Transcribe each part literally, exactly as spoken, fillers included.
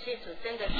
谢主，真的是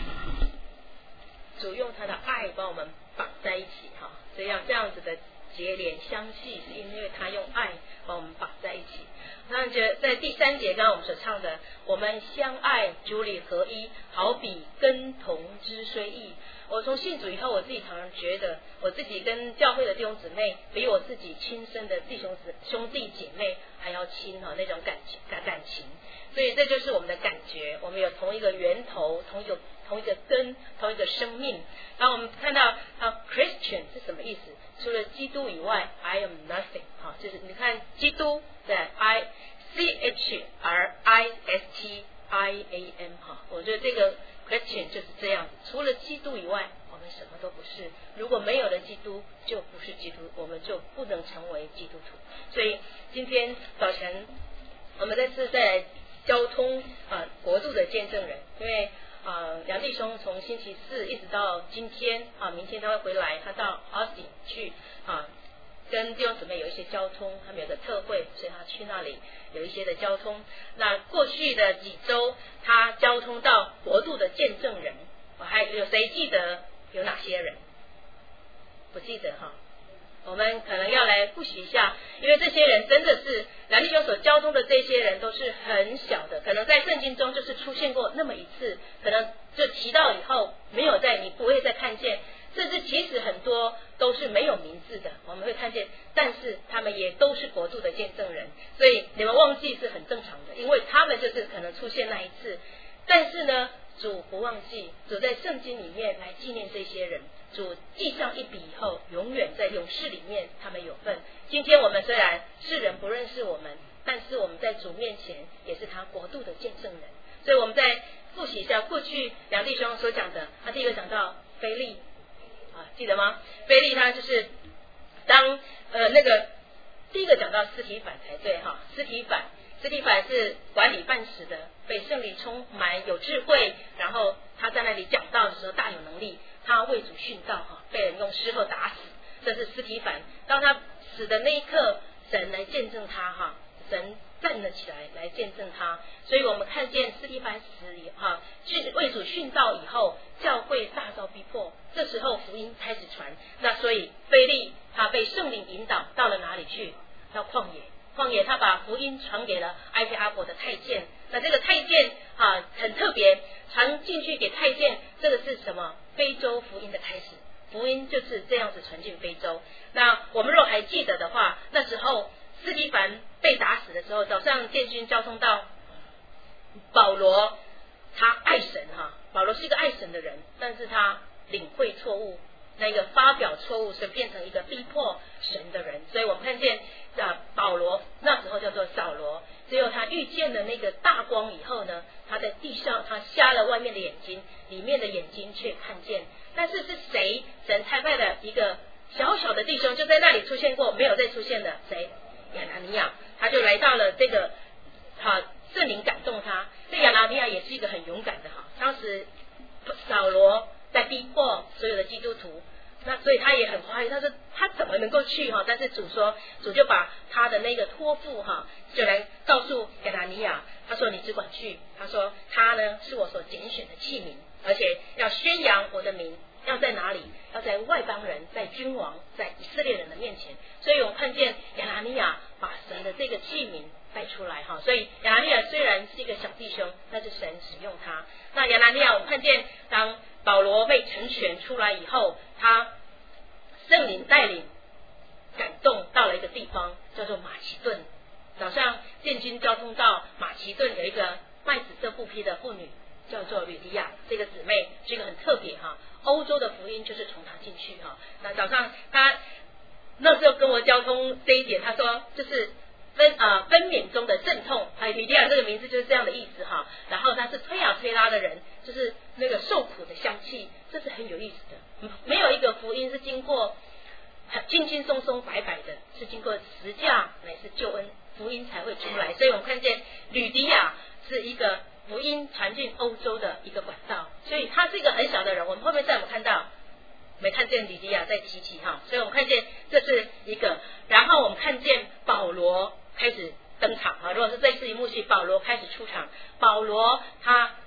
主用他的爱把我们绑在一起哈，这样这样子的结连相系，是因为他用爱把我们绑在一起。那觉得在第三节刚刚我们所唱的，我们相爱主里合一，好比根同枝虽异。我从信主以后，我自己常常觉得我自己跟教会的弟兄姊妹比我自己亲生的弟兄姊兄弟姐妹还要亲哈，那种感情感感情。所以这就是我们的感觉，我们有同一个源头，同一个同一个根，同一个生命。然后我们看到啊 Christian 是什么意思？除了基督以外 I am nothing 哈，就是你看基督的 I C H R I S T I A M 哈，我觉得这个 Christian 就是这样子，除了基督以外我们什么都不是，如果没有了基督就不是基督，我们就不能成为基督徒。所以今天早晨我们这次在交通啊国度的见证人，因为啊梁弟兄从星期四一直到今天啊，明天他会回来，他到 Austin 去啊跟弟兄姊妹有一些交通，他们有个特会，所以他去那里有一些的交通。那过去的几周他交通到国度的见证人，还有谁记得有哪些人？不记得哈，我们可能要来复习一下，因为这些人真的是梁弟兄所交通的这些人都是很小的，可能在圣经中就是出现过那么一次，可能就提到以后没有在，你不会再看见，甚至其实很多都是没有名字的，我们会看见，但是他们也都是国度的见证人，所以你们忘记是很正常的，因为他们就是可能出现那一次，但是呢主不忘记，主在圣经里面来纪念这些人，主记上一笔以后，永远在永世里面他们有份。今天我们虽然世人不认识我们，但是我们在主面前也是他国度的见证人。所以我们再复习一下过去梁弟兄所讲的，他第一个讲到腓利啊，记得吗？腓利他就是当呃那个第一个讲到司提反才对哈，司提反司提反是管理办事的，被圣灵充满，有智慧，然后他在那里讲道的时候大有能力，他为主殉道哈，被人用石头打死，这是司提反。当他死的那一刻，神来见证他哈，神站了起来来见证他，所以我们看见司提反死以后，为主殉道以后，教会大遭逼迫，这时候福音开始传。那所以腓利他被圣灵引导到了哪里去？到旷野。旷野他把福音传给了埃及阿伯的太监，那这个太监啊很特别，传进去给太监，这个是什么？非洲福音的开始，福音就是这样子传进非洲。那我们若还记得的话，那时候司提反被打死的时候，早上建军交通到保罗，他爱神哈，保罗是一个爱神的人，但是他领会错误，那个发表错误，所以变成一个逼迫神的人。所以我们看见啊，保罗那时候叫做扫罗，只有他遇见了那个大光以后呢，他在地上他瞎了外面的眼睛，里面的眼睛却看见。但是是谁？神差派的一个小小的弟兄就在那里出现过，没有再出现的，谁？亚拿尼亚，他就来到了这个好圣灵感动他。这亚拿尼亚也是一个很勇敢的哈，当时扫罗在逼迫所有的基督徒，那所以他也很怀疑，他说他怎么能够去哈？但是主说，主就把他的那个托付哈，就来告诉亚拿尼亚，他说你只管去，他说他呢是我所拣选的器皿，而且要宣扬我的名，要在哪里？要在外邦人，在君王，在以色列人的面前。所以我们看见亚拿尼亚把神的这个器皿带出来哈，所以亚拿尼亚虽然是一个小弟兄，但是神使用他。那亚拿尼亚我们看见当保罗被成全出来以后，他圣灵带领感动到了一个地方叫做马其顿。早上建军交通到马其顿，有一个卖紫色布匹的妇女叫做吕迪亚，这个姊妹是一个很特别哈，欧洲的福音就是从她进去哈。那早上她那时候跟我交通这一点，她说就是分啊、呃、分娩中的阵痛，哎，吕迪亚这个名字就是这样的意思哈。然后她是推雅推拉的人，就是那个受苦的香气，这是很有意思的。没有一个福音是经过轻轻松松白白的，是经过十架乃是救恩，福音才会出来。所以我们看见吕迪亚是一个福音传进欧洲的一个管道，所以他是一个很小的人。我们后面再我们看到没看见吕迪亚在提起哈，所以我们看见这是一个。然后我们看见保罗开始登场啊，如果是这次一幕戏，保罗开始出场。保罗他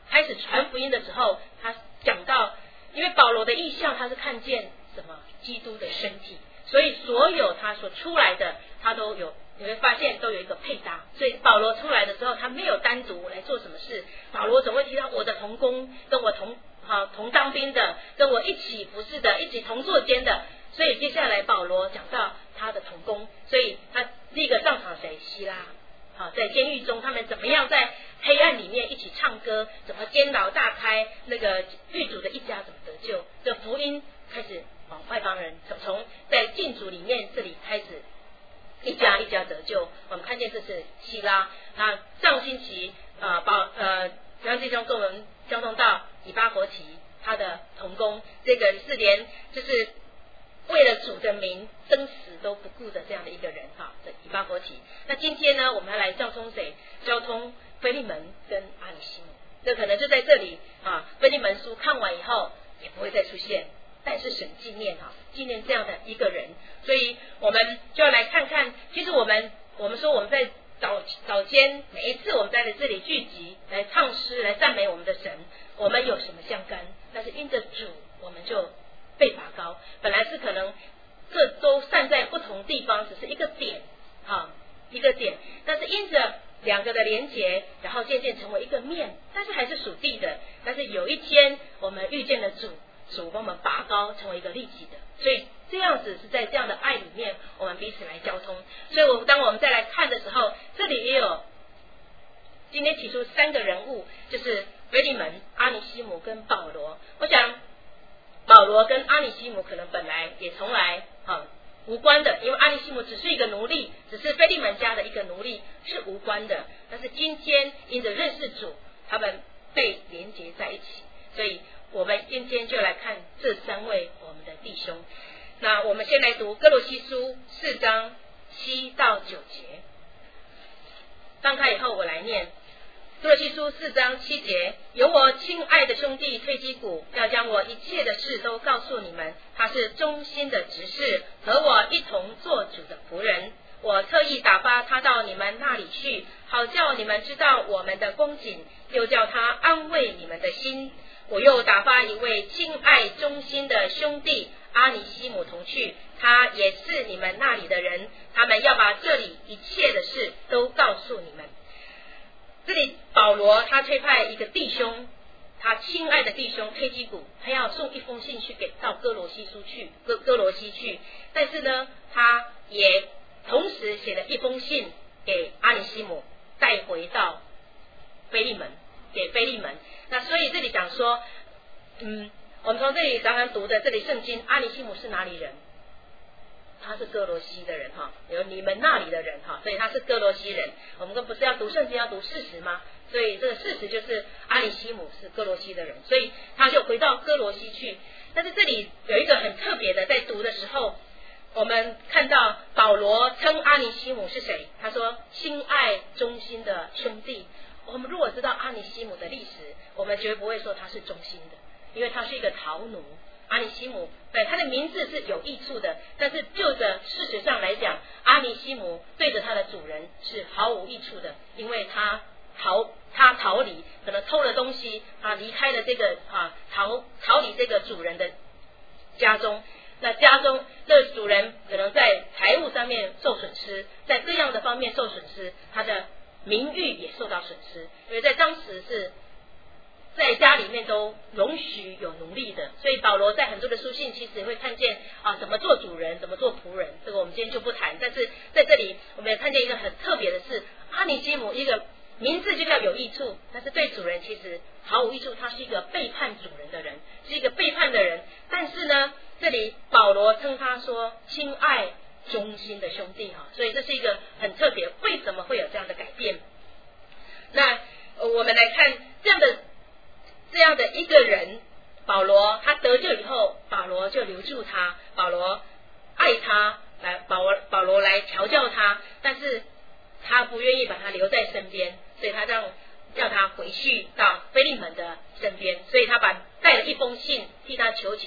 开始传福音的时候，他讲到，因为保罗的意象他是看见什么？基督的身体，所以所有他所出来的，他都有，你会发现都有一个配搭。所以保罗出来的时候，他没有单独来做什么事，保罗总会提到我的同工，跟我同好同当兵的，跟我一起服侍的，一起同坐监的。所以接下来保罗讲到他的同工，所以他第一个上场谁？希拉。好，在监狱中他们怎么样在黑暗里面一起唱歌，怎么监牢大开，那个狱主的一家怎么得救，这福音开始往外邦人从在禁主里面这里开始一家一家得救。我们看见这是希拉。那上星期呃保呃让弟兄跟我们交通到以巴弗提，他的同工，这个是连就是为了主的名生死都不顾的这样的一个人哈，的以巴弗提。那今天呢，我们要来交通谁？交通腓利门跟阿里西姆。这可能就在这里啊，腓利门书看完以后也不会再出现，但是神纪念哈，纪念这样的一个人。所以我们就要来看看，其实我们我们说我们在早早间每一次我们在这里聚集来唱诗来赞美我们的神，我们有什么相干？但是因着主，我们就被拔高。本来是可能各都散在不同地方，只是一个点啊，一个点，但是因着两个的连结，然后渐渐成为一个面，但是还是属地的。但是有一天我们遇见了主，主帮我们拔高，成为一个立体的。所以这样子是在这样的爱里面，我们彼此来交通。所以我当我们再来看的时候，这里也有今天提出三个人物，就是腓利门、阿尼西姆跟保罗。我想保罗跟阿尼西姆可能本来也从来啊无关的，因为阿尼西姆只是一个奴隶，只是腓利门家的一个奴隶，是无关的。但是今天因着认识主，他们被连结在一起。所以我们今天就来看这三位我们的弟兄。那我们先来读哥罗西书四章七到九节。翻开以后我来念。哥罗西书四章七节，有我亲爱的兄弟推基古，要将我一切的事都告诉你们。他是忠心的执事，和我一同做主的仆人。我特意打发他到你们那里去，好叫你们知道我们的光景，又叫他安慰你们的心。我又打发一位亲爱忠心的兄弟阿尼西姆同去，他也是你们那里的人，他们要把这里一切的事都告诉你们。这里保罗他推派一个弟兄，他亲爱的弟兄推基古，他要送一封信去给到哥罗西书去哥哥罗西去，但是呢，他也同时写了一封信给阿尼西姆，带回到腓利门，给腓利门。那所以这里讲说，嗯，我们从这里刚刚读的这里圣经，阿尼西姆是哪里人？他是哥罗西的人哈，有你们那里的人哈，所以他是哥罗西人。我们不是要读圣经要读事实吗？所以这个事实就是阿尼西姆是哥罗西的人，所以他就回到哥罗西去。但是这里有一个很特别的，在读的时候，我们看到保罗称阿尼西姆是谁？他说亲爱忠心的兄弟。我们如果知道阿尼西姆的历史，我们绝对不会说他是忠心的，因为他是一个逃奴。阿尼西姆对他的名字是有益处的，但是就着事实上来讲，阿尼西姆对着他的主人是毫无益处的，因为他逃他逃离，可能偷了东西啊，离开了这个啊逃逃离这个主人的家中。那家中这个主人可能在财务上面受损失，在这样的方面受损失，他的名誉也受到损失，因为在当时是在家里面都容许有奴隶的，所以保罗在很多的书信其实会看见啊怎么做主人，怎么做仆人，这个我们今天就不谈。但是在这里我们也看见一个很特别的是，阿尼西姆一个名字就叫有益处，但是对主人其实毫无益处，他是一个背叛主人的人，是一个背叛的人。但是呢，这里保罗称他说亲爱忠心的兄弟哈，所以这是一个很特别。为什么会有这样的改变？那我们来看这样的这样的一个人，保罗他得救以后，保罗就留住他，保罗爱他，来保罗保罗来调教他，但是他不愿意把他留在身边，所以他让叫他回去到腓利门的身边，所以他把带了一封信替他求情，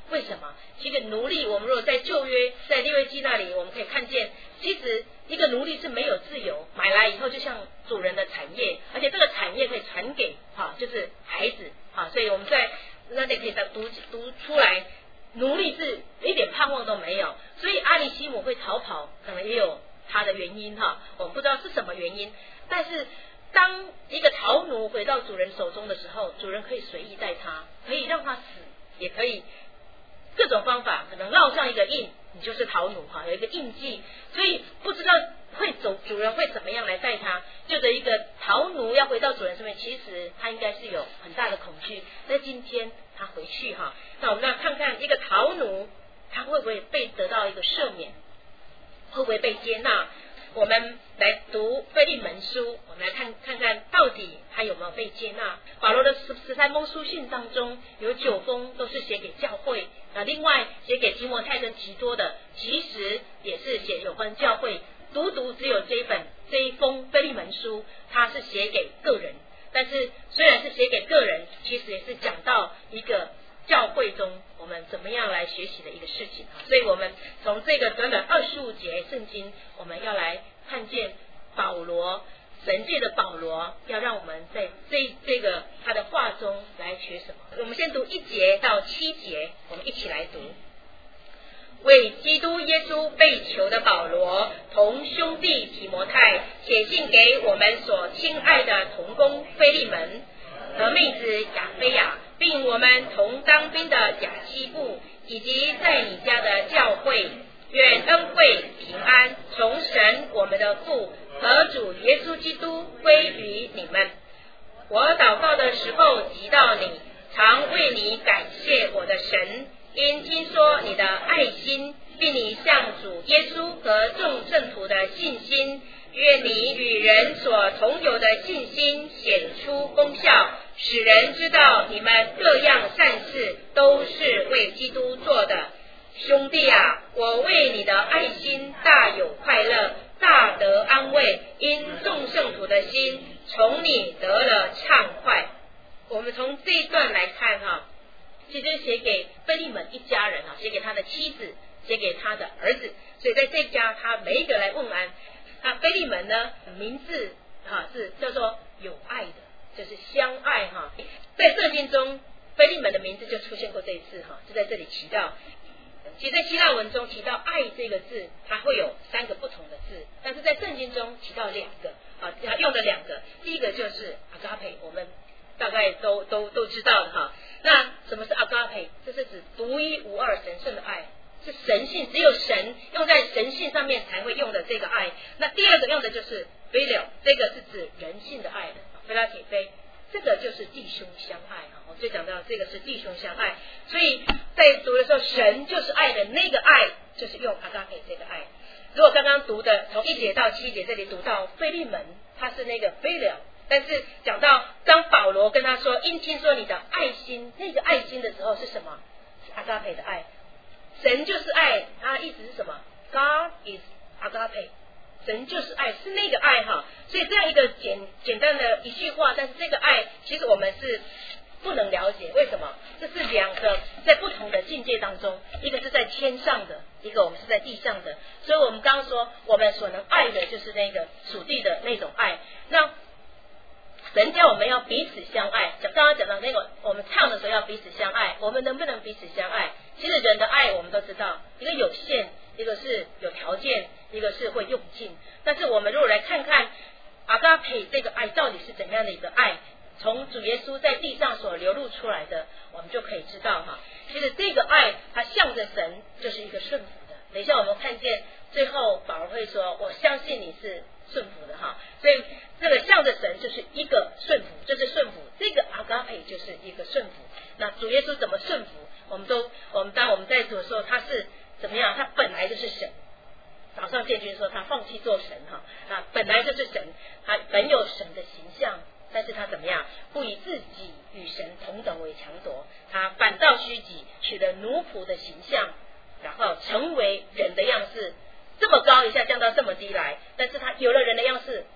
为什么？其实奴隶，我们如果在旧约，在利未记那里，我们可以看见，其实一个奴隶是没有自由，买来以后就像主人的产业，而且这个产业可以传给哈，就是孩子哈，所以我们在那里可以读读出来，奴隶是一点盼望都没有，所以阿里西姆会逃跑，可能也有他的原因哈，我们不知道是什么原因，但是当一个逃奴回到主人手中的时候，主人可以随意待他，可以让他死，也可以各种方法，可能烙上一个印，你就是逃奴哈，有一个印记，所以不知道会走主人会怎么样来待他。就这一个逃奴要回到主人身边，其实他应该是有很大的恐惧。在今天他回去哈，那我们要看看一个逃奴，他会不会被得到一个赦免，会不会被接纳？我们来读腓利门书，我们来看看看到底他有没有被接纳。保罗的十十三封书信当中，有九封都是写给教会，那另外写给提摩太跟提多的，其实也是写有关教会。独独只有这一本这一封腓利门书，它是写给个人，但是虽然是写给个人，其实也是讲到一个教会中我们怎么样来学习的一个事情。所以我们从这个短短二十五节圣经，我们要来看见保罗，神界的保罗，要让我们在这这个他的话中来学什么。我们先读一节到七节，我们一起来读。为基督耶稣被囚的保罗，同兄弟提摩太写信给我们所亲爱的同工腓利门和妹子亚菲亚，并我们同当兵的亚基布，以及在你家的教会，愿恩惠平安从神我们的父和主耶稣基督归于你们。我祷告的时候提到你，常为你感谢我的神，因听说你的爱心，并你向主耶稣和众圣徒的信心，愿你与人所同有的信心显出功效，使人知道你们各样善事都是为基督做的。兄弟啊，我为你的爱心大有快乐，大得安慰，因众圣徒的心从你得了畅快。我们从这一段来看哈，其实写给腓利门一家人啊，写给他的妻子，写给他的儿子，所以在这家他每一个来问安。那腓利门呢，名字哈是叫做有爱的，就是相爱哈。在圣经中，腓利门的名字就出现过这一次哈，就在这里提到。其实在希腊文中提到爱这个字，它会有三个不同的字，但是在圣经中提到两个啊，它用了两个。第一个就是阿嘎培，我们大概都都都知道的哈。那什么是阿嘎培？这是指独一无二神圣的爱，是神性，只有神用在神性上面才会用的这个爱。那第二个用的就是 phileo， 这个是指人性的爱的，菲拉铁菲，这个就是弟兄相爱啊。我就讲到这个是弟兄相爱，所以在读的时候，神就是爱的那个爱，就是用阿嘎培这个爱。如果刚刚读的从一节到七节这里读到腓利门，他是那个 phileo。但是讲到当保罗跟他说因听说你的爱心，那个爱心的时候是什么？是阿嘎培的爱。神就是爱，他意思是什么？ God is agape， 神就是爱，是那个爱哈。所以这样一个简简单的一句话，但是这个爱其实我们是不能了解，为什么？这是两个在不同的境界当中，一个是在天上的，一个我们是在地上的。所以我们刚刚说我们所能爱的就是那个属地的那种爱。那神叫我们要彼此相爱，刚刚讲到那个我们唱的时候要彼此相爱，我们能不能彼此相爱？其实人的爱我们都知道，一个有限，一个是有条件，一个是会用尽。但是我们如果来看看阿嘎培这个爱到底是怎样的一个爱，从主耶稣在地上所流露出来的，我们就可以知道哈。其实这个爱它向着神就是一个顺服的。等一下我们看见最后保罗会说我相信你是顺服的哈，所以这个向着神就是一个顺服，就是顺服，这个阿嘎培就是一个顺服。那主耶稣怎么顺服，我们都我们当我们在读的时候，他是怎么样？他本来就是神。早上建军说他放弃做神哈，那本来就是神，他本有神的形象，但是他怎么样？不以自己与神同等为强夺，他反倒虚己，取了奴仆的形象，然后成为人的样式。这么高一下降到这么低来，但是他有了人的样式，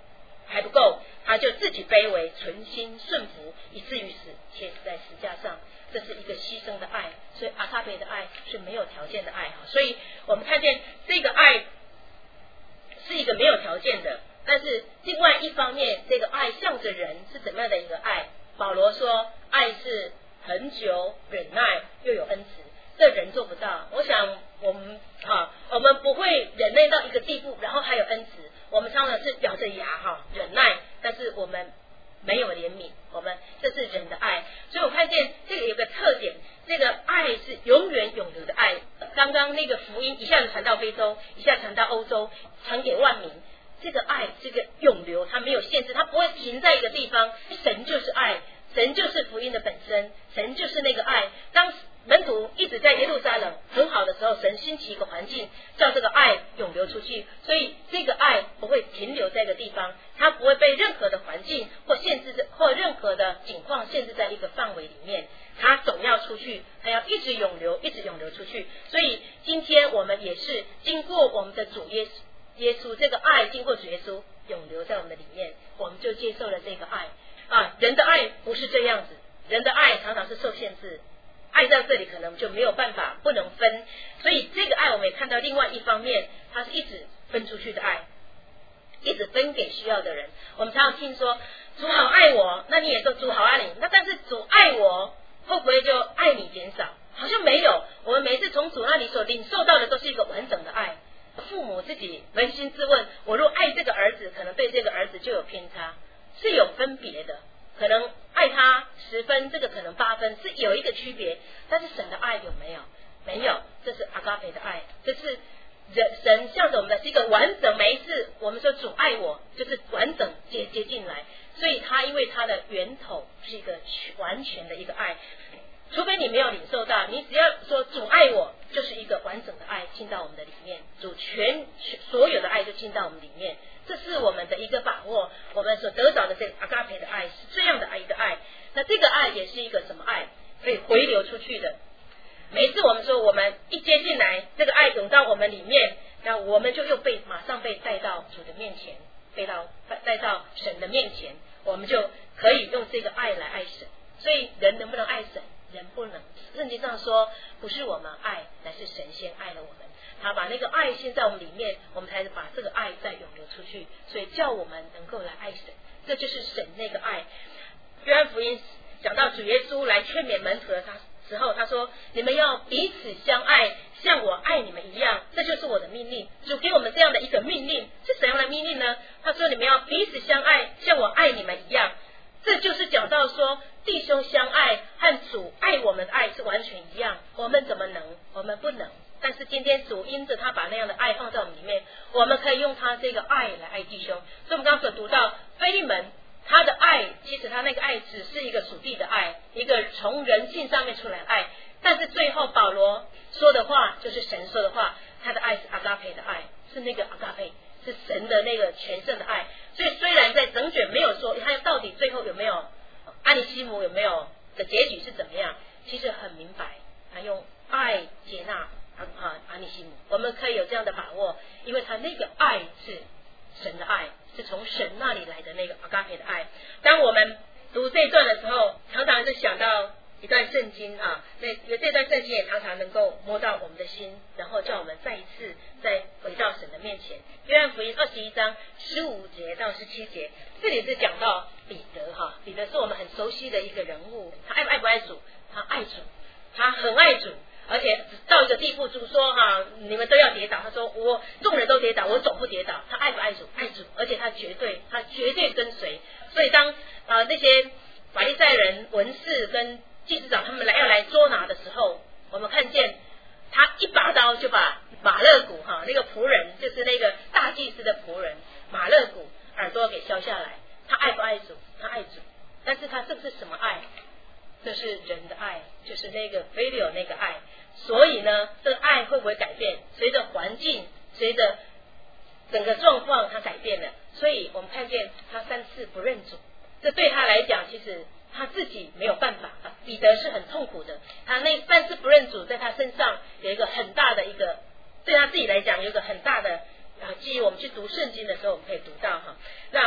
还不够，他就自己卑微，存心顺服，以至于死，且死在十架上。这是一个牺牲的爱，所以阿嘎培的爱是没有条件的爱。所以我们看见这个爱是一个没有条件的，但是另外一方面，这个爱向着人是怎么样的一个爱？保罗说，爱是恒久忍耐，又有恩慈，这人做不到。我想我们啊，我们不会忍耐到一个地步，然后还有恩慈。我们常常是咬着牙哈忍耐，但是我们没有怜悯，我们这是人的爱。所以我看见这个有个特点，这个爱是永远永留的爱。刚刚那个福音一下子传到非洲，一下传到欧洲，传给万民。这个爱，这个永留，它没有限制，它不会停在一个地方。神就是爱，神就是福音的本身，神就是那个爱。当门徒一直在耶路撒冷很好的时候，神兴起一个环境，叫这个爱永流出去。所以这个爱不会停留在一个地方，它不会被任何的环境或限制或任何的境况限制在一个范围里面，它总要出去，它要一直永流，一直永流出去。所以今天我们也是经过我们的主耶稣耶稣这个爱，经过主耶稣永留在我们的里面，我们就接受了这个爱啊。人的爱不是这样子，人的爱常常是受限制，爱在这里可能就没有办法，不能分。所以这个爱我们也看到另外一方面，它是一直分出去的爱，一直分给需要的人。我们常常听说主好爱我，那你也说主好爱你，那但是主爱我会不会就爱你减少？好像没有。我们每次从主那里所领受到的都是一个完整的爱。父母自己扪心自问，我若爱这个儿子，可能对这个儿子就有偏差，是有分别的，可能爱他十分，这个可能八分，是有一个区别。但是神的爱有没有？没有。这是阿嘎培的爱，这是人神向着我们的是一个完整。每一次我们说主爱我，就是完整接接进来，所以他因为他的源头是一个完全的一个爱。除非你没有领受到，你只要说主爱我，就是一个完整的爱进到我们的里面，主全所有的爱就进到我们里面，这是我们的一个把握。我们所得到的这个阿嘎培的爱是这样的爱一个爱，那这个爱也是一个什么爱？可以回流出去的。每次我们说我们一接进来，这个爱涌到我们里面，那我们就又被马上被带到主的面前，被到带到神的面前，我们就可以用这个爱来爱神。所以人能不能爱神？人不能。圣经上说，不是我们爱，乃是神先爱了我们，他把那个爱先在我们里面，我们才把这个爱再涌流出去，所以叫我们能够来爱神，这就是神那个爱。约翰福音讲到主耶稣来劝勉门徒的他时候，他说，你们要彼此相爱，像我爱你们一样，这就是我的命令。主给我们这样的一个命令，是怎样的命令呢？他说，你们要彼此相爱，像我爱你们一样。这就是讲到说，弟兄相爱和主爱我们的爱是完全一样。我们怎么能？我们不能。但是今天主因着他把那样的爱放在我们里面，我们可以用他这个爱来爱弟兄。所以我们刚刚所读到腓利门，他的爱其实他那个爱只是一个属地的爱，一个从人性上面出来的爱。但是最后保罗说的话就是神说的话，他的爱是阿嘎培的爱，是那个阿嘎培，是神的那个全胜的爱。所以虽然在整卷没有说他到底最后有没有阿尼西姆有没有的结局是怎么样，其实很明白，他用爱接纳啊阿尼西姆，我们可以有这样的把握，因为他那个爱是神的爱，是从神那里来的那个阿嘎培的爱。当我们读这一段的时候，常常是想到一段圣经啊，那这段圣经也常常能够摸到我们的心，然后叫我们再一次再回到神的面前。约翰福音二十一章十五节到十七节，这里是讲到彼得哈，彼得是我们很熟悉的一个人物，他爱不爱不爱主？他爱主，他很爱主，而且到一个地步，主说哈，你们都要跌倒，他说我众人都跌倒，我总不跌倒。他爱不爱主？爱主，而且他绝对，他绝对跟随。所以当啊、呃、那些法利赛人、文士跟祭司长他们来要来捉拿的时候，我们看见他一拔刀就把马勒古哈那个仆人，就是那个大祭司的仆人马勒古耳朵给削下来。他爱不爱主？他爱主，但是他这是什么爱？这是人的爱，就是那个菲利欧那个爱。所以呢，这个爱会不会改变？随着环境，随着整个状况，他改变了。所以我们看见他三次不认主，这对他来讲，其实他自己没有办法。彼得是很痛苦的，他那三次不认主，在他身上有一个很大的一个，对他自己来讲有一个很大的啊，基于我们去读圣经的时候，我们可以读到哈。那在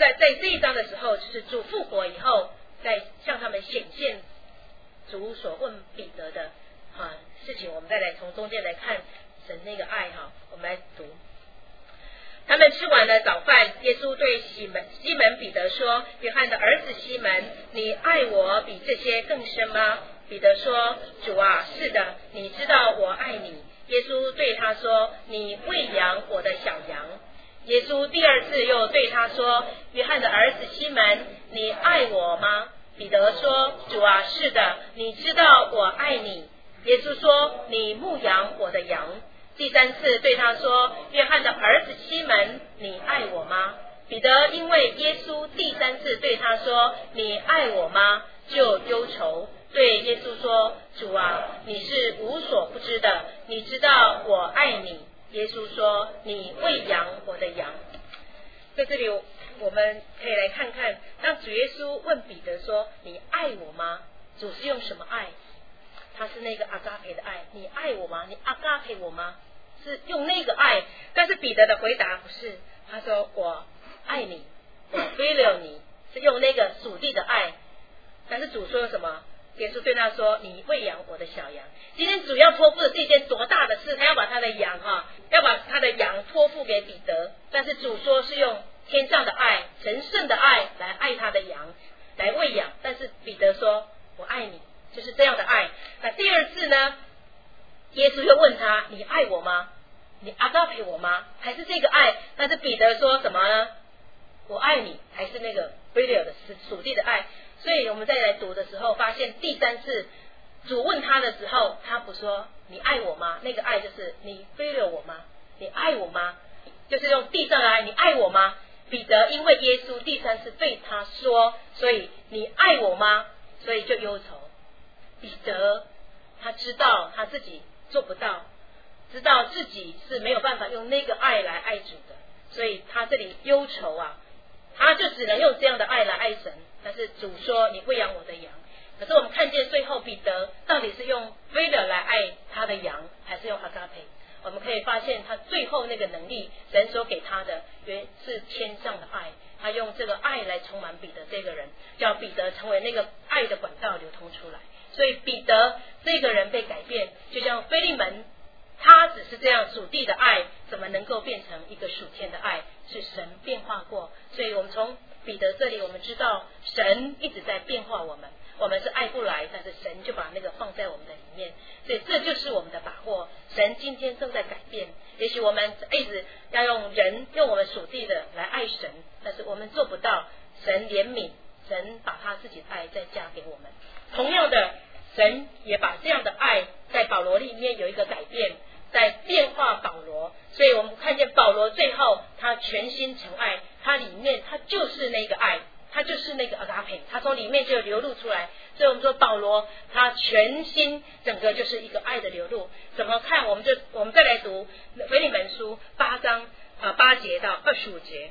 在在这一章的时候，就是主复活以后，再向他们显现主所问彼得的啊事情。我们再来从中间来看神那个爱哈，我们来读。他们吃完了早饭，耶稣对西门西门彼得说：约翰的儿子西门，你爱我比这些更深吗？彼得说：主啊，是的，你知道我爱你。耶稣对他说：你喂养我的小羊。耶稣第二次又对他说：约翰的儿子西门，你爱我吗？彼得说：主啊，是的，你知道我爱你。耶稣说：你牧养我的羊。第三次对他说：约翰的儿子西门，你爱我吗？彼得因为耶稣第三次对他说：你爱我吗？就忧愁，对耶稣说：主啊，你是无所不知的，你知道我爱你。耶稣说：你喂养我的羊。在这里我们可以来看看，当主耶稣问彼得说：你爱我吗？主是用什么爱？他是那个阿嘎培的爱。你爱我吗？你阿嘎培我吗？是用那个爱。但是彼得的回答不是，他说我爱你，我追了你，是用那个属地的爱。但是主说什么？耶稣对他说：你喂养我的小羊。今天主要托付的是一件多大的事，他要把他的羊哈、啊，要把他的羊托付给彼得。但是主说是用天上的爱，神圣的爱来爱他的羊，来喂养。但是彼得说：我爱你，就是这样的爱。那第二次呢，耶稣又问他：你爱我吗？你阿嘎培我吗？还是这个爱？但是彼得说什么呢？我爱你，还是那个 real 的属地的爱。所以我们再来读的时候，发现第三次主问他的时候，他不说你爱我吗？那个爱就是你 real 我吗？你爱我吗？就是用地上的爱，你爱我吗？彼得因为耶稣第三次对他说，所以你爱我吗？所以就忧愁。彼得他知道他自己做不到，知道自己是没有办法用那个爱来爱主的，所以他这里忧愁啊，他就只能用这样的爱来爱神。但是主说你喂养我的羊。可是我们看见最后彼得到底是用为了来爱他的羊，还是用阿嘎培？我们可以发现他最后那个能力，神所给他的原是天上的爱，他用这个爱来充满彼得这个人，叫彼得成为那个爱的管道流通出来。所以彼得这个人被改变，就像腓利门，他只是这样属地的爱，怎么能够变成一个属天的爱？是神变化过。所以我们从彼得这里我们知道神一直在变化我们，我们是爱不来，但是神就把那个放在我们的里面，所以这就是我们的把握。神今天正在改变，也许我们一直要用人用我们属地的来爱神，但是我们做不到。神怜悯，神把他自己的爱再加给我们。同样的，神也把这样的爱在保罗里面有一个改变，在变化保罗。所以我们看见保罗最后他全心诚爱，他里面他就是那个爱，他就是那个阿嘎培，他从里面就流露出来。所以我们说保罗他全心整个就是一个爱的流露。怎么看？我们就我们再来读腓利门书八章啊八节到二十五节。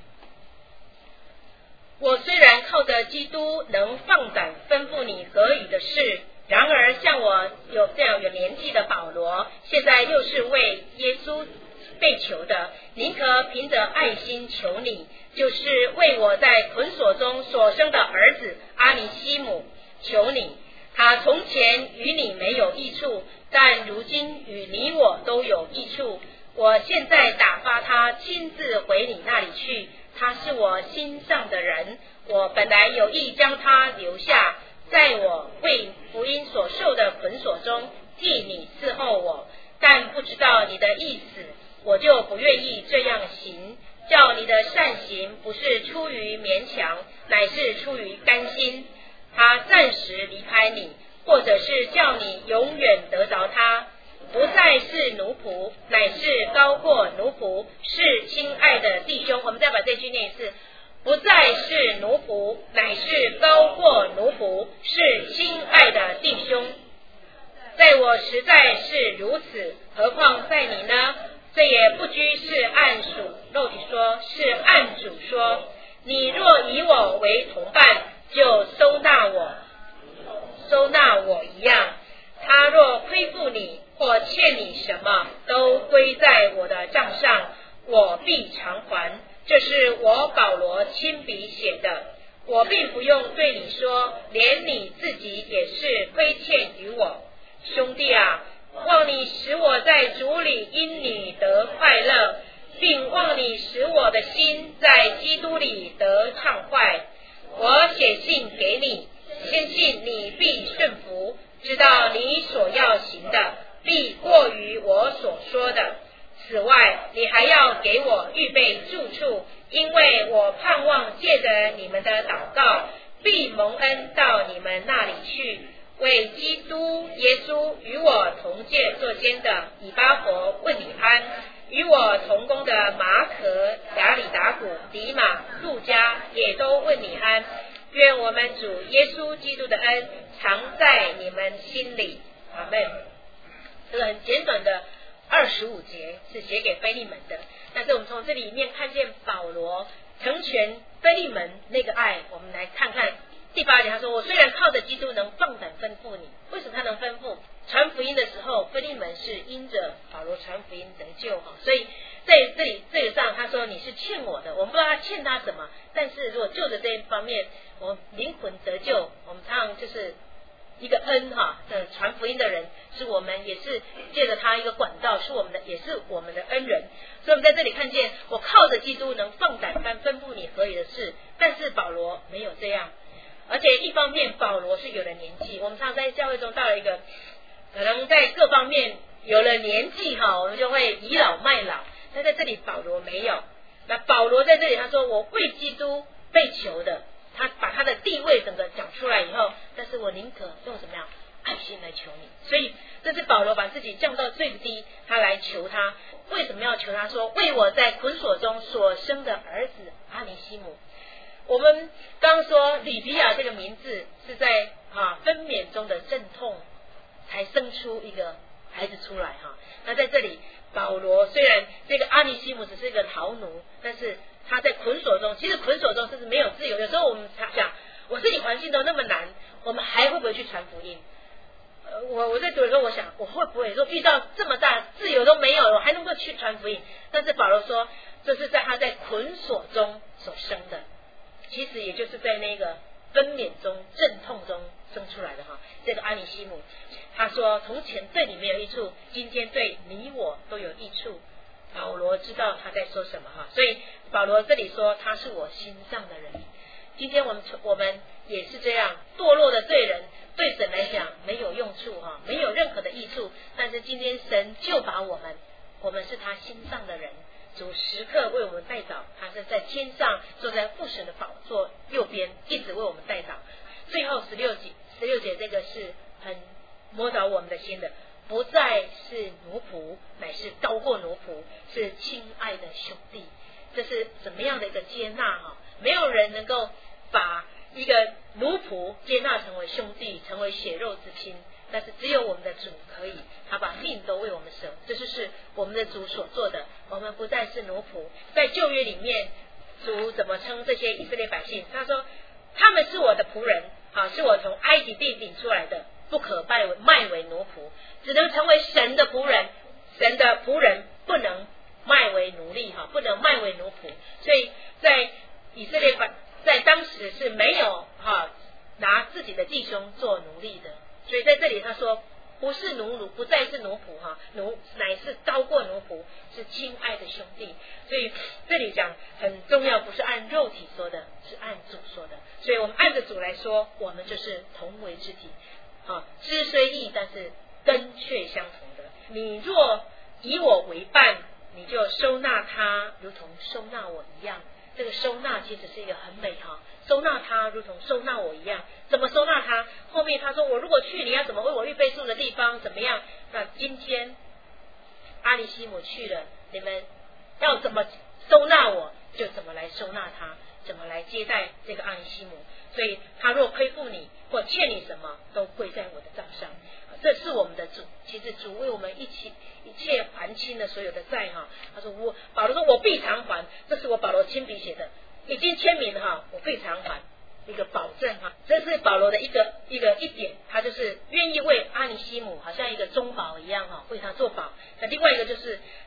我虽然靠着基督能放胆吩咐你合宜的事，然而像我有这样有年纪的保罗，现在又是为耶稣被求的，宁可凭着爱心求你，就是为我在捆锁中所生的儿子阿尼西姆求你。他从前与你没有益处，但如今与你我都有益处。我现在打发他亲自回你那里去，他是我心上的人，我本来有意将他留下，在我为福音所受的捆锁中替你伺候我，但不知道你的意思，我就不愿意这样行，叫你的善行不是出于勉强，乃是出于甘心。他暂时离开你，或者是叫你永远得着他，不再是奴仆，乃是高过奴仆，是亲爱的弟兄。我们再把这句念一次，不再是奴仆，乃是高过奴仆，是亲爱的弟兄。在我实在是如此，何况在你呢？这也不拘是按属肉体说，是按主说。你若以我为同伴，就收纳我，收纳我一样。他若亏负你或欠你什么，都归在我的账上，我必偿还。这这是我保罗亲笔写的，我并不用对你说，连你自己也是亏欠于我。兄弟啊，望你使我在主里因你得快乐，并望你使我的心在基督里得畅快。我写信给你，坚信你必顺服，知道你所要行的必过于我所说的。此外，你还要给我预备住处，因为我盼望借着你们的祷告，必蒙恩到你们那里去。为基督耶稣与我同借作监的以巴弗问你安，与我同工的马可、亚里达古、迪马、路加也都问你安。愿我们主耶稣基督的恩常在你们心里。阿们。这个很简短的二十五节是写给腓利门的，但是我们从这里面看见保罗成全腓利门那个爱。我们来看看第八节，他说：我虽然靠着基督能放胆吩咐你。为什么他能吩咐？传福音的时候，腓利门是因着保罗传福音得救，所以在这里这里上他说你是欠我的。我们不知道他欠他什么，但是如果就着这一方面，我们灵魂得救，我们常常就是一个恩哈，传福音的人是我们，也是借着他一个管道，是我们的，也是我们的恩人。所以我们在这里看见，我靠着基督能放胆干吩咐你合理的事，但是保罗没有这样。而且一方面保罗是有了年纪，我们常在教会中到了一个可能在各方面有了年纪哈，我们就会倚老卖老，但在这里保罗没有。那保罗在这里他说我为基督被求的，他把他的地位整个讲出来以后，但是我宁可用什么样爱心来求你。所以这是保罗把自己降到最低，他来求他。为什么要求他？说为我在捆锁中所生的儿子阿尼西姆。我们刚刚说吕比亚这个名字是在啊分娩中的阵痛才生出一个孩子出来哈。那在这里保罗虽然这个阿尼西姆只是一个逃奴，但是他在捆锁中，其实捆锁中是没有自由。有时候我们想，我自己环境都那么难，我们还会不会去传福音？呃，我我在读的时候，我想我会不会说遇到这么大自由都没有，我还能够去传福音？但是保罗说，这是在他在捆锁中所生的。其实也就是在那个分娩中阵痛中生出来的哈，这个阿尼西姆他说从前对你没有益处，今天对你我都有益处。保罗知道他在说什么哈，所以保罗这里说他是我心上的人。今天我们我们也是这样，堕落的罪人对神来讲没有用处哈，没有任何的益处，但是今天神就把我们我们是他心上的人，主时刻为我们代祷，他是在天上坐在父神的宝座右边，一直为我们代祷。最后十六节，十六节这个是很摸着我们的心的，不再是奴仆，乃是高过奴仆，是亲爱的兄弟。这是怎么样的一个接纳哈？没有人能够把一个奴仆接纳成为兄弟，成为血肉之亲，但是只有我们的主可以，他把命都为我们舍，这就是我们的主所做的。我们不再是奴仆。在旧约里面，主怎么称这些以色列百姓？他说他们是我的仆人，好，是我从埃及地领出来的，不可卖为卖为奴仆，只能成为神的仆人。神的仆人不能卖为奴隶哈，不能卖为奴仆。所以在以色列在当时是没有哈拿自己的弟兄做奴隶的。所以在这里他说不是奴奴，不再是奴仆哈，奴乃是高过奴仆，是亲爱的兄弟。所以这里讲很重要，不是按肉体说的，是按主说的。所以我们按着主来说，我们就是同为肢体啊，枝虽异，但是根却相同的。你若以我为伴，你就收纳他，如同收纳我一样。这个收纳其实是一个很美哈，收纳他如同收纳我一样。怎么收纳他？后面他说我如果去，你要怎么为我预备住的地方怎么样？那今天阿里西姆去了，你们要怎么收纳我，就怎么来收纳他，怎么来接待这个阿里西姆。所以他若亏负你或欠你什么，都归在我的账上。这是我们的主，其实主为我们一起一切还清了所有的债哈。他说我保罗说我必偿还，这是我保罗亲笔写的，已经签名了哈，我必偿还，一个保证哈。这是保罗的一个一个一点，他就是愿意为阿尼西姆好像一个中保一样哈，为他做保。那另外一个就是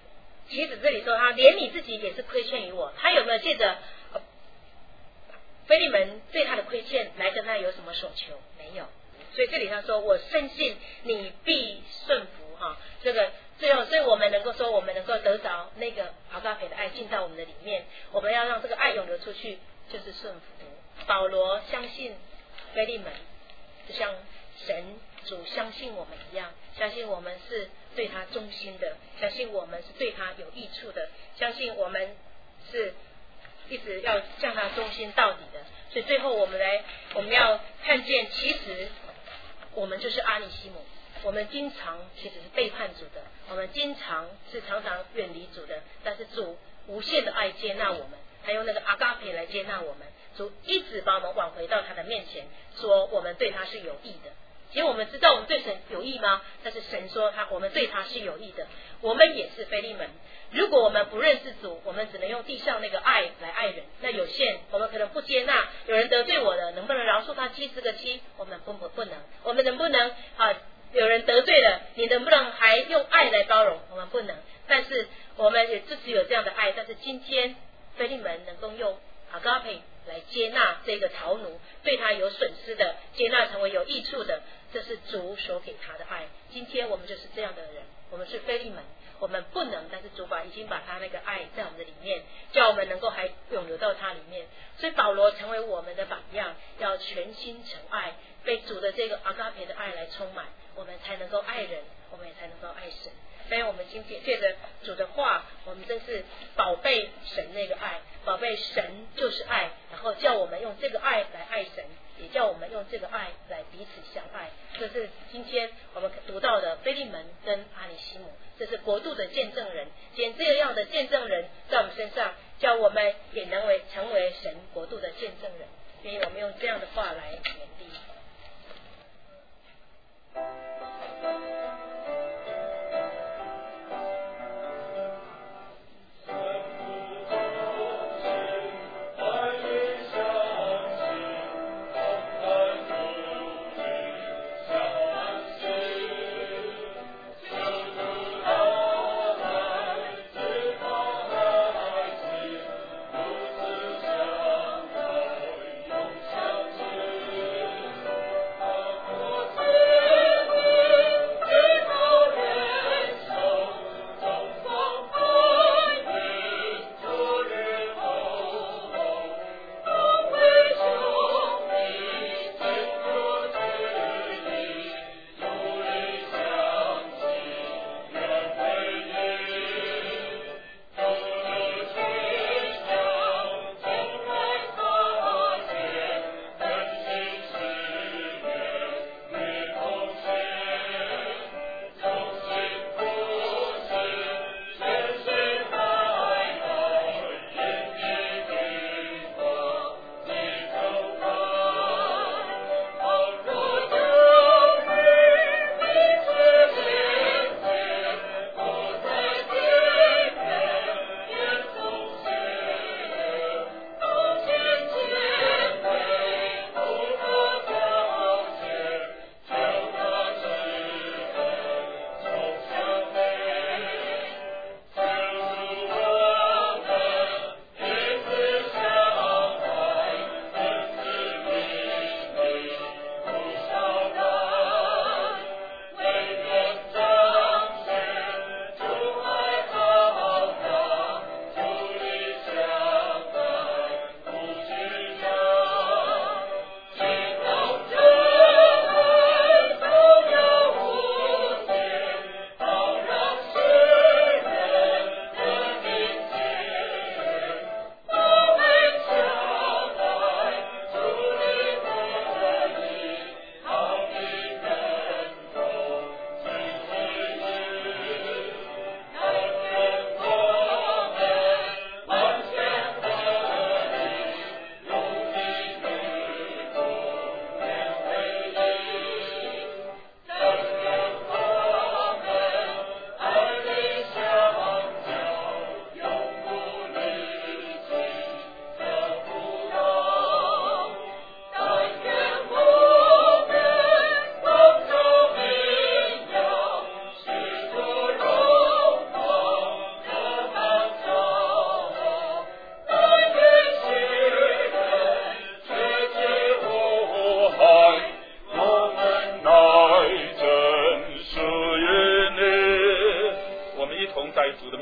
其实这里说他连你自己也是亏欠于我，他有没有借着腓利门对他的亏欠来跟他有什么所求？没有。所以这里他说我深信你必顺服哈，这个最后，所以我们能够说我们能够得着那个阿嘎培的爱进到我们的里面，我们要让这个爱涌流出去，就是顺服。保罗相信腓利门，就像神主相信我们一样，相信我们是对他忠心的，相信我们是对他有益处的，相信我们是一直要向他忠心到底的。所以最后我们来，我们要看见，其实我们就是阿尼西姆，我们经常其实是背叛主的，我们经常是常常远离主的，但是主无限的爱接纳我们，还用那个阿嘎培来接纳我们，主一直把我们挽回到他的面前，说我们对他是有益的。其实我们知道我们对神有益吗？但是神说他我们对他是有益的。我们也是腓利门，如果我们不认识主，我们只能用地上那个爱来爱人，那有限，我们可能不接纳。有人得罪我了，能不能饶恕他七十个七？我们不不能。我们能不能啊？有人得罪了，你能不能还用爱来包容？我们不能。但是我们也就只有这样的爱。但是今天腓利门能够用阿嘎培来接纳这个逃奴，对他有损失的，接纳成为有益处的，这是主所给他的爱。今天我们就是这样的人，我们是腓利门，我们不能，但是主把已经把他那个爱在我们的里面，叫我们能够还涌流到他里面。所以保罗成为我们的榜样，要全心诚爱，被主的这个阿嘎培的爱来充满，我们才能够爱人，我们也才能够爱神。所以我们今天借着主的话，我们真是宝贝神那个爱，宝贝神就是爱，然后叫我们用这个爱来爱神，也叫我们用这个爱来彼此相爱。这是今天我们读到的腓利门跟阿尼西姆，这是国度的见证人。今天这样的见证人在我们身上，叫我们也能为成为神国度的见证人。所以我们用这样的话来勉励。 我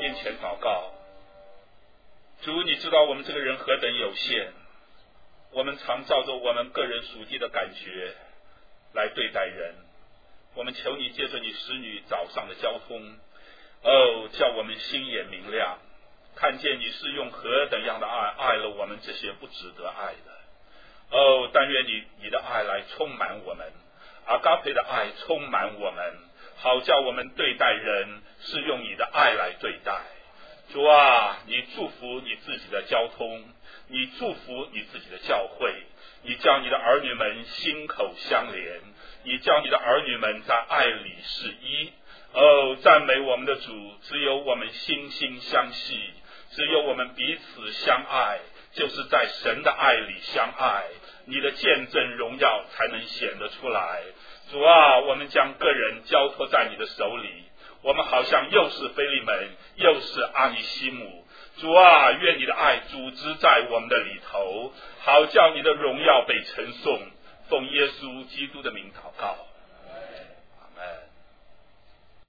面前祷告。主，你知道我们这个人何等有限，我们常照着我们个人属地的感觉来对待人。我们求你借着你使女早上的交通，哦，叫我们心眼明亮，看见你是用何等样的爱爱了我们这些不值得爱的。哦，但愿你你的爱来充满我们，阿嘎培的爱充满我们，好叫我们对待人是用你的爱来对待。主啊，你祝福你自己的交通，你祝福你自己的教会，你叫你的儿女们心口相连，你叫你的儿女们在爱里是一。哦，赞美我们的主，只有我们心心相系，只有我们彼此相爱，就是在神的爱里相爱，你的见证荣耀才能显得出来。主啊，我们将个人交托在你的手里，我们好像又是腓利门，又是阿尼西姆。主啊，愿你的爱组织在我们的里头，好叫你的荣耀被称颂。奉耶稣基督的名祷告。